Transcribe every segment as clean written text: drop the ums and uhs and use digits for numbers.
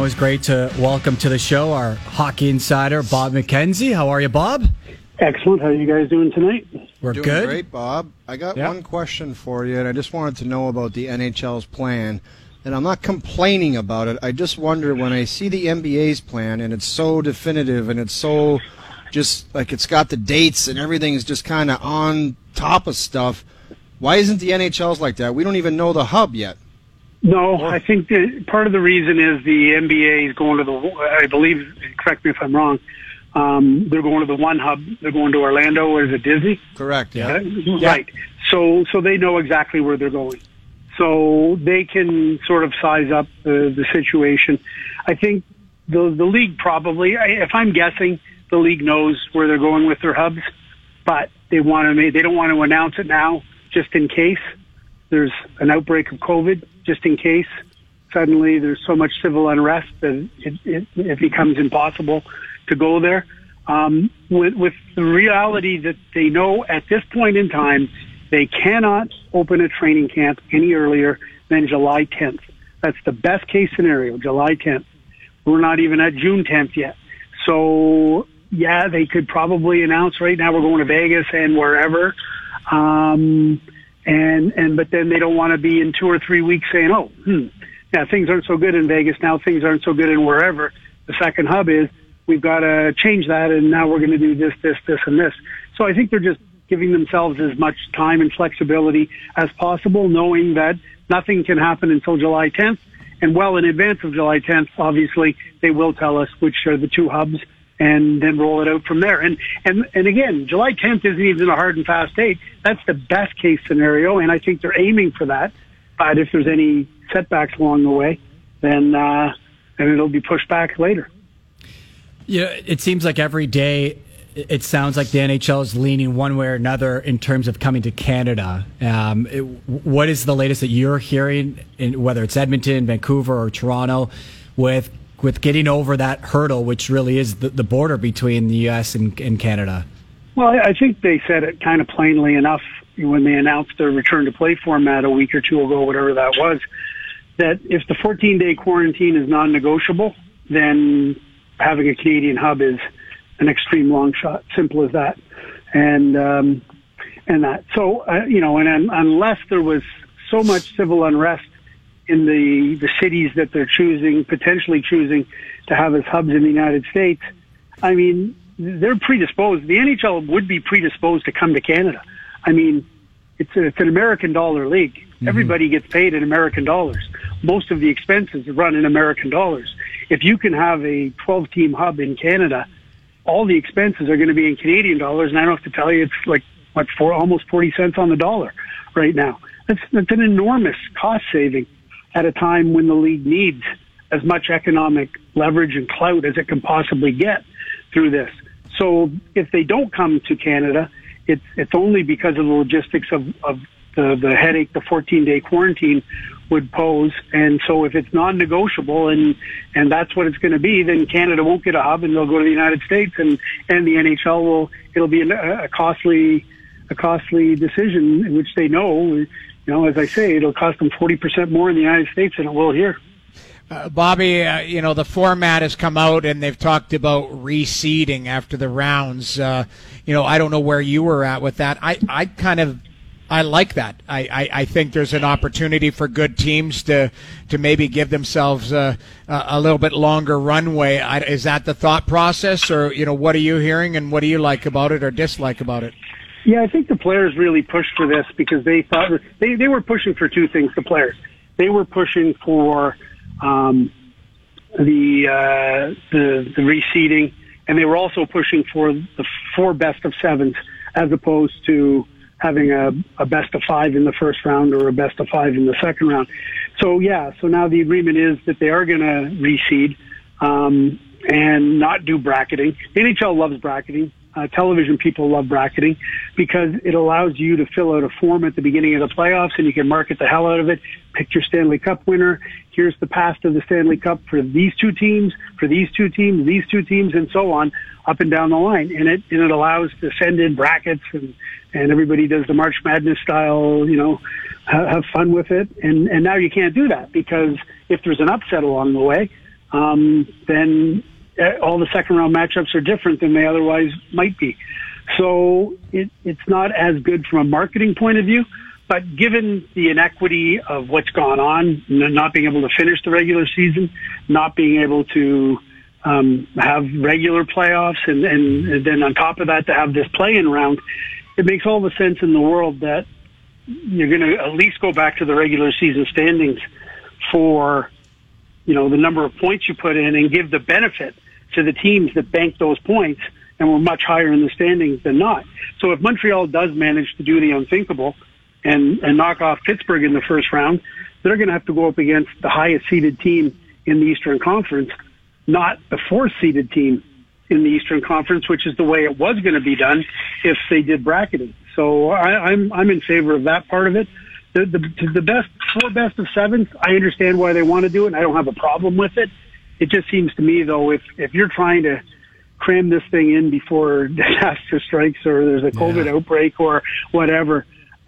Always great to welcome to the show our hockey insider, Bob McKenzie. How are you, Bob? Excellent. How are you guys doing tonight? We're doing good. Great, Bob. I got one question for you, and I just wanted to know about the NHL's plan. And I'm not complaining about it. I just wonder, when I see the NBA's plan, and it's so definitive, and it's so just like it's got the dates and everything's just kind of on top of stuff, why isn't the NHL's like that? We don't even know the hub yet. No, I think that part of the reason is the NBA is going to the, I believe, correct me if I'm wrong, they're going to the one hub. They're going to Orlando, or is it Disney? Correct, yeah. Right. So they know exactly where they're going. So they can sort of size up the situation. I think the league probably, if I'm guessing, the league knows where they're going with their hubs, but they don't want to announce it now just in case there's an outbreak of COVID, just in case suddenly there's so much civil unrest that it becomes impossible to go there. With the reality that they know at this point in time, they cannot open a training camp any earlier than July 10th. That's the best case scenario, July 10th. We're not even at June 10th yet. So, yeah, they could probably announce right now we're going to Vegas and wherever. But then they don't want to be in 2 or 3 weeks saying, things aren't so good in Vegas now, things aren't so good in wherever. The second hub is, we've got to change that, and now we're going to do this, and this. So I think they're just giving themselves as much time and flexibility as possible, knowing that nothing can happen until July 10th. And well in advance of July 10th, obviously, they will tell us which are the two hubs and then roll it out from there. And again, July 10th isn't even a hard and fast date. That's the best case scenario, and I think they're aiming for that. But if there's any setbacks along the way, then it'll be pushed back later. Yeah, it seems like every day it sounds like the NHL is leaning one way or another in terms of coming to Canada. What is the latest that you're hearing, whether it's Edmonton, Vancouver, or Toronto, with getting over that hurdle, which really is the border between the U.S. and Canada? Well, I think they said it kind of plainly enough when they announced their return to play format a week or two ago, whatever that was, that if the 14-day quarantine is non-negotiable, then having a Canadian hub is an extreme long shot. Simple as that. And that. So, and unless there was so much civil unrest in the cities that they're potentially choosing to have as hubs in the United States, I mean, they're predisposed. The NHL would be predisposed to come to Canada. I mean, it's an American dollar league. Mm-hmm. Everybody gets paid in American dollars. Most of the expenses are run in American dollars. If you can have a 12-team hub in Canada, all the expenses are going to be in Canadian dollars, and I don't have to tell you, it's like, almost 40 cents on the dollar right now. That's an enormous cost saving at a time when the league needs as much economic leverage and clout as it can possibly get through this. So if they don't come to Canada, it's only because of the logistics of the headache the 14-day quarantine would pose. And so if it's non-negotiable and that's what it's going to be, then Canada won't get a hub and they'll go to the United States, and the NHL it'll be a costly decision in which they know, as I say, it'll cost them 40% more in the United States than it will here. Bobby, the format has come out and they've talked about reseeding after the rounds. I don't know where you were at with that. I like that. I think there's an opportunity for good teams to maybe give themselves a little bit longer runway. Is that the thought process, or what are you hearing and what do you like about it or dislike about it? Yeah, I think the players really pushed for this because they thought they were pushing for two things. The players, they were pushing for the reseeding, and they were also pushing for the 4 best of 7s as opposed to having a best of 5 in the first round or a best of 5 in the second round. So now the agreement is that they are going to reseed and not do bracketing. The NHL loves bracketing. Television people love bracketing because it allows you to fill out a form at the beginning of the playoffs, and you can market the hell out of it. Pick your Stanley Cup winner. Here's the path to the Stanley Cup for these two teams, these two teams, and so on, up and down the line. And it allows to send in brackets, and everybody does the March Madness style, have fun with it. And now you can't do that because if there's an upset along the way, then all the second round matchups are different than they otherwise might be. So it's not as good from a marketing point of view, but given the inequity of what's gone on, not being able to finish the regular season, not being able to have regular playoffs, and then on top of that to have this play-in round, it makes all the sense in the world that you're going to at least go back to the regular season standings for, the number of points you put in, and give the benefit to the teams that banked those points and were much higher in the standings than not. So if Montreal does manage to do the unthinkable and knock off Pittsburgh in the first round, they're going to have to go up against the highest seeded team in the Eastern Conference, not the fourth seeded team in the Eastern Conference, which is the way it was going to be done if they did bracketing. So I'm in favor of that part of it. The four best of sevens, I understand why they want to do it, and I don't have a problem with it. It just seems to me, though, if you're trying to cram this thing in before disaster strikes or there's a COVID outbreak or whatever,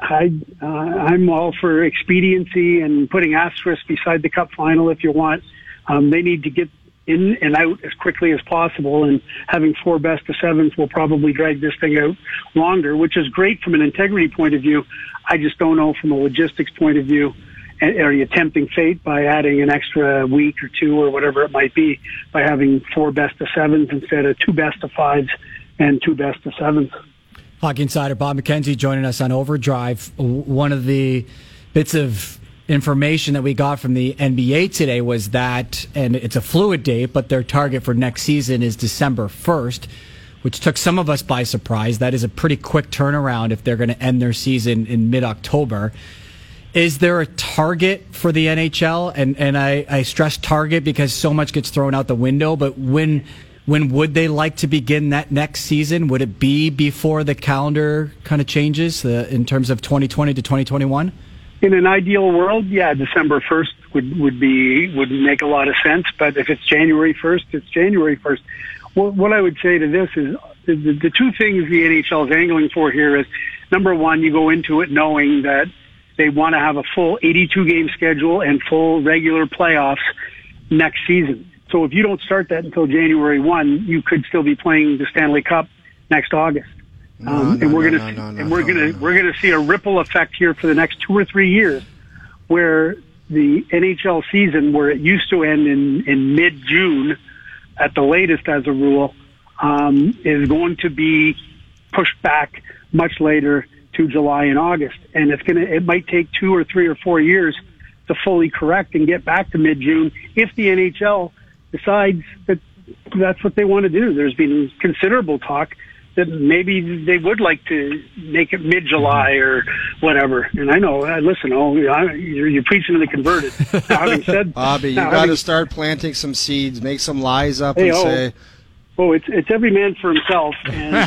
I'm all for expediency and putting asterisks beside the Cup final if you want. They need to get in and out as quickly as possible, and having four best of sevens will probably drag this thing out longer, which is great from an integrity point of view. I just don't know from a logistics point of view. Are you tempting fate by adding an extra week or two or whatever it might be by having four best of sevens instead of two best of fives and two best of sevens? Hockey Insider Bob McKenzie joining us on Overdrive. One of the bits of information that we got from the NBA today was that, and it's a fluid date, but their target for next season is December 1st, which took some of us by surprise. That is a pretty quick turnaround if they're going to end their season in mid-October. Is there a target for the NHL? And I stress target because so much gets thrown out the window, but when would they like to begin that next season? Would it be before the calendar kind of changes in terms of 2020 to 2021? In an ideal world, yeah, December 1st would make a lot of sense. But if it's January 1st, it's January 1st. Well, what I would say to this is the two things the NHL is angling for here is, number one, you go into it knowing that they want to have a full 82-game schedule and full regular playoffs next season. So if you don't start that until January 1, you could still be playing the Stanley Cup next August. We're going to see a ripple effect here for the next 2 or 3 years, where the NHL season, where it used to end in mid-June at the latest as a rule, is going to be pushed back much later to July and August. And it might take 2 or 3 or 4 years to fully correct and get back to mid-June if the NHL decides that that's what they want to do. There's been considerable talk that maybe they would like to make it mid-July or whatever. And I know, you're preaching to the converted. Now, having said, Bobby, you got to start planting some seeds, make some lies up, and say, it's every man for himself. And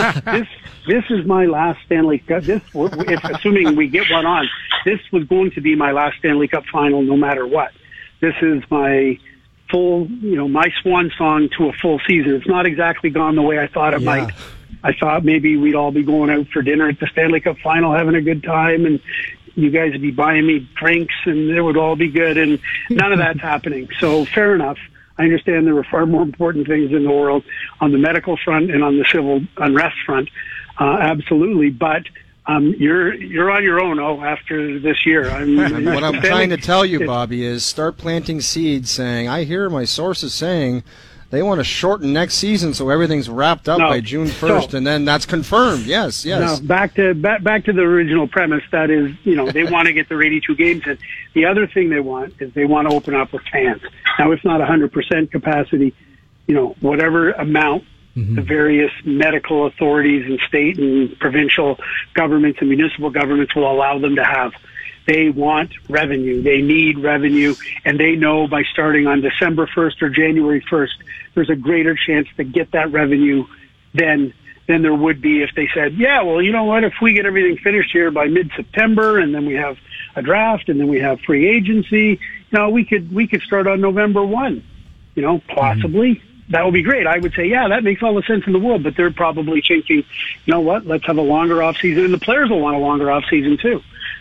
this is my last Stanley Cup. Assuming we get one on, this was going to be my last Stanley Cup final, no matter what. This is my full, my swan song to a full season. It's not exactly gone the way I thought it might. I thought maybe we'd all be going out for dinner at the Stanley Cup final, having a good time, and you guys would be buying me drinks, and it would all be good, and none of that's happening. So fair enough. I understand there are far more important things in the world on the medical front and on the civil unrest front. Absolutely. But you're on your own after this year. What I'm trying to tell you, Bobby, is start planting seeds saying, I hear my sources saying they want to shorten next season so everything's wrapped up by June 1st, and then that's confirmed. Yes. No, back to the original premise. That is, they want to get their 82 games in. The other thing they want is they want to open up with fans. Now, if not 100% capacity, whatever amount the various medical authorities and state and provincial governments and municipal governments will allow them to have. They want revenue. They need revenue, and they know by starting on December 1st or January 1st, there's a greater chance to get that revenue than there would be if they said, yeah, well, you know what, if we get everything finished here by mid-September and then we have a draft and then we have free agency, we could start on November 1, possibly. That would be great. I would say, yeah, that makes all the sense in the world, but they're probably thinking, you know what, let's have a longer off season, and the players will want a longer off season too.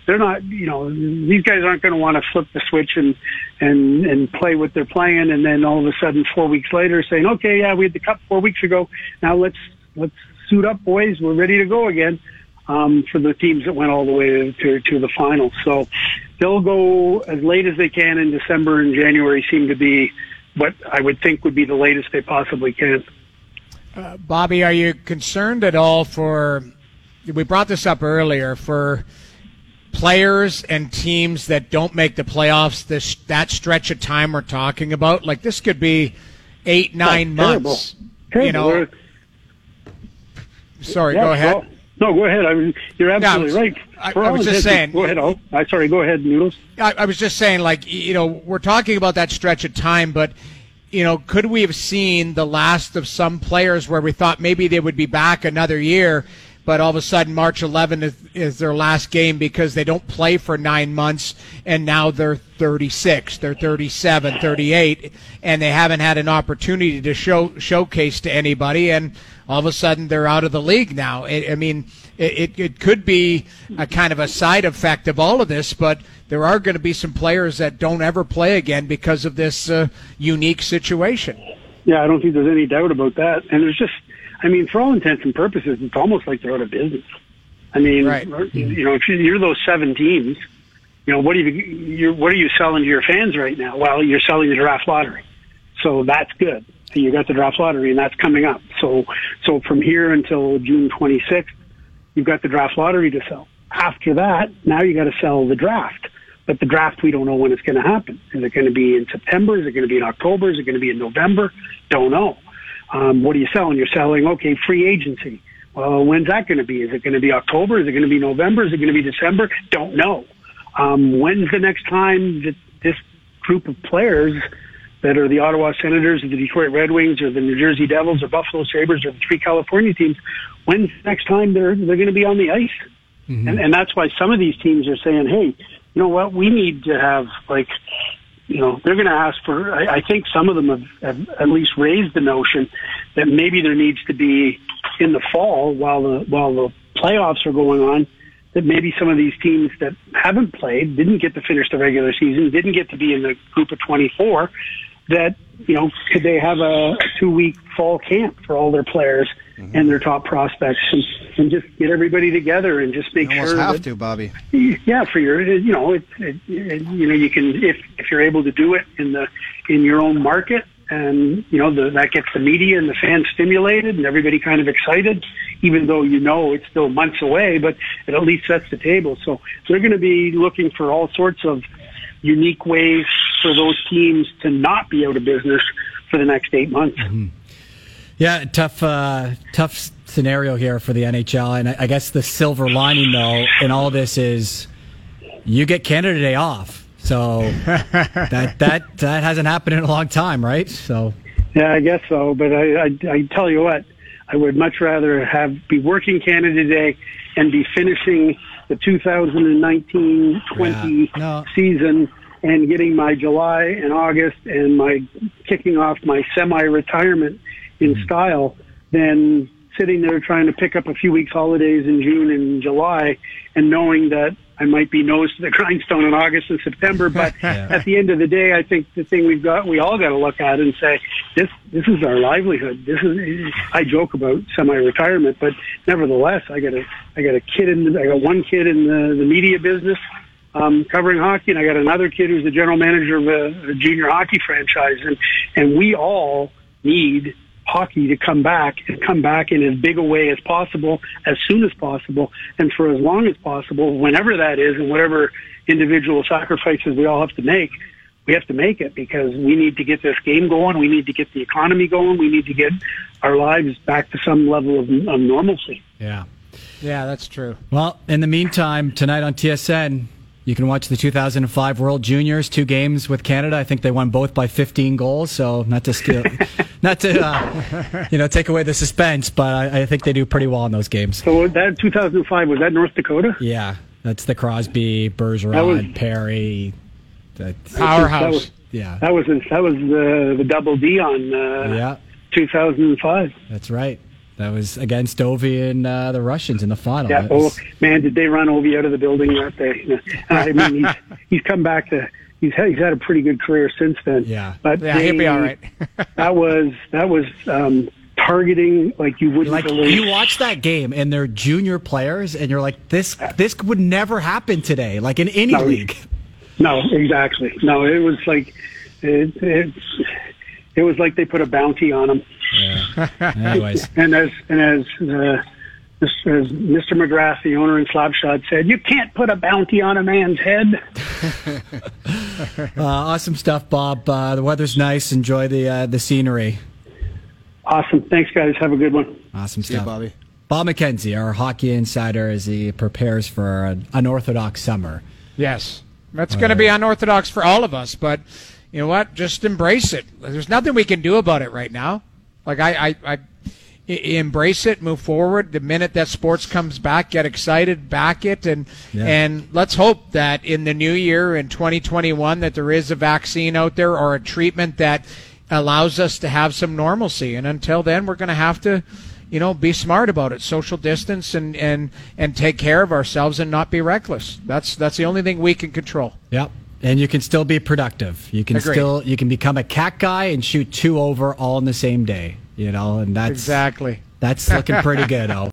they're not, these guys aren't going to want to flip the switch and play what they're playing, and then all of a sudden 4 weeks later saying, okay, yeah, we had the cup 4 weeks ago. Now let's suit up, boys. We're ready to go again. For the teams that went all the way to the finals. So they'll go as late as they can in December, and January seem to be what I would think would be the latest they possibly can. Bobby, are you concerned at all we brought this up earlier, for players and teams that don't make the playoffs, that stretch of time we're talking about? Like, this could be 8-9 months. Terrible. Sorry, go ahead. Well, no, go ahead. You're absolutely right. I was just saying. Go ahead. Sorry. Go ahead, Noodles. I was just saying, we're talking about that stretch of time, but could we have seen the last of some players where we thought maybe they would be back another year, but all of a sudden March 11th is their last game because they don't play for 9 months, and now they're 36, they're 37, 38, and they haven't had an opportunity to showcase to anybody, and all of a sudden they're out of the league now. It could be a kind of a side effect of all of this, but there are going to be some players that don't ever play again because of this unique situation. Yeah, I don't think there's any doubt about that. And there's just, for all intents and purposes, it's almost like they're out of business. Right. If you're those 7 teams, what are you selling to your fans right now? Well, you're selling the draft lottery. So that's good. You got the draft lottery, and that's coming up. So from here until June 26th, you've got the draft lottery to sell. After that, now you got to sell the draft. But the draft, we don't know when it's going to happen. Is it going to be in September? Is it going to be in October? Is it going to be in November? Don't know. What are you selling? You're selling, okay, free agency. Well, when's that going to be? Is it going to be October? Is it going to be November? Is it going to be December? Don't know. When's the next time that this group of players that are the Ottawa Senators or the Detroit Red Wings or the New Jersey Devils or Buffalo Sabres or the 3 California teams, when's the next time they're going to be on the ice? Mm-hmm. And that's why some of these teams are saying, hey, you know what, we need to have, they're going to ask for, I think some of them have at least raised the notion that maybe there needs to be in the fall while the playoffs are going on, that maybe some of these teams that haven't played, didn't get to finish the regular season, didn't get to be in the group of 24, that, could they have a 2-week fall camp for all their players and their top prospects and just get everybody together and just make sure have to, Bobby. Yeah, for your, you can, if you're able to do it in your own market, and, that gets the media and the fans stimulated and everybody kind of excited, even though it's still months away, but it at least sets the table. So they're going to be looking for all sorts of unique ways for those teams to not be out of business for the next 8 months. Mm-hmm. Yeah, tough scenario here for the NHL, and I guess the silver lining, though, in all of this is you get Canada Day off. So that hasn't happened in a long time, right? So yeah, I guess so. But I tell you what, I would much rather be working Canada Day and be finishing the 2019-20 season and getting my July and August and my kicking off my semi-retirement in style than sitting there trying to pick up a few weeks holidays in June and July and knowing that I might be nose to the grindstone in August and September. But at the end of the day, I think the thing we all got to look at and say, this is our livelihood. I joke about semi-retirement, but nevertheless, I got one kid in the media business, covering hockey, and I got another kid who's the general manager of a junior hockey franchise, and we all need hockey to come back in as big a way as possible, as soon as possible, and for as long as possible, whenever that is, and whatever individual sacrifices we all have to make, we have to make it, because we need to get this game going, we need to get the economy going, we need to get our lives back to some level of normalcy. Yeah, that's true. Well, in the meantime, tonight on TSN, you can watch the 2005 World Juniors, 2 games with Canada. I think they won both by 15 goals, so not to take away the suspense, but I think they do pretty well in those games. So that 2005, was that North Dakota? Yeah, that's the Crosby, Bergeron, Perry, powerhouse. That was the double D on 2005. That's right. That was against Ovi and the Russians in the final. Yeah. Oh man, did they run Ovi out of the building that day? I mean, he's come back to. He's had a pretty good career since then. Yeah. But he'll be all right. that was targeting like you wouldn't Like believe. you watch that game and they're junior players, and you're like, this would never happen today, like in any league. No, exactly. No, it was like it was like they put a bounty on him. Yeah. Anyways, And as Mr. McGrath, the owner in Slapshot, said, "You can't put a bounty on a man's head." awesome stuff, Bob. The weather's nice. Enjoy the scenery. Awesome. Thanks, guys. Have a good one. Awesome See you, stuff. Bobby. Bob McKenzie, our hockey insider, as he prepares for an unorthodox summer. Yes. That's going to be unorthodox for all of us, but you know what? Just embrace it. There's nothing we can do about it right now. Like I embrace it, move forward. The minute that sports comes back, get excited, back it, and let's hope that in the new year in 2021 that there is a vaccine out there or a treatment that allows us to have some normalcy. And until then, we're going to have to, be smart about it, social distance, and take care of ourselves and not be reckless. That's the only thing we can control. Yep. And you can still be productive. You can Agreed. you can become a cat guy and shoot 2 over all in the same day, and that's Exactly. That's looking pretty good,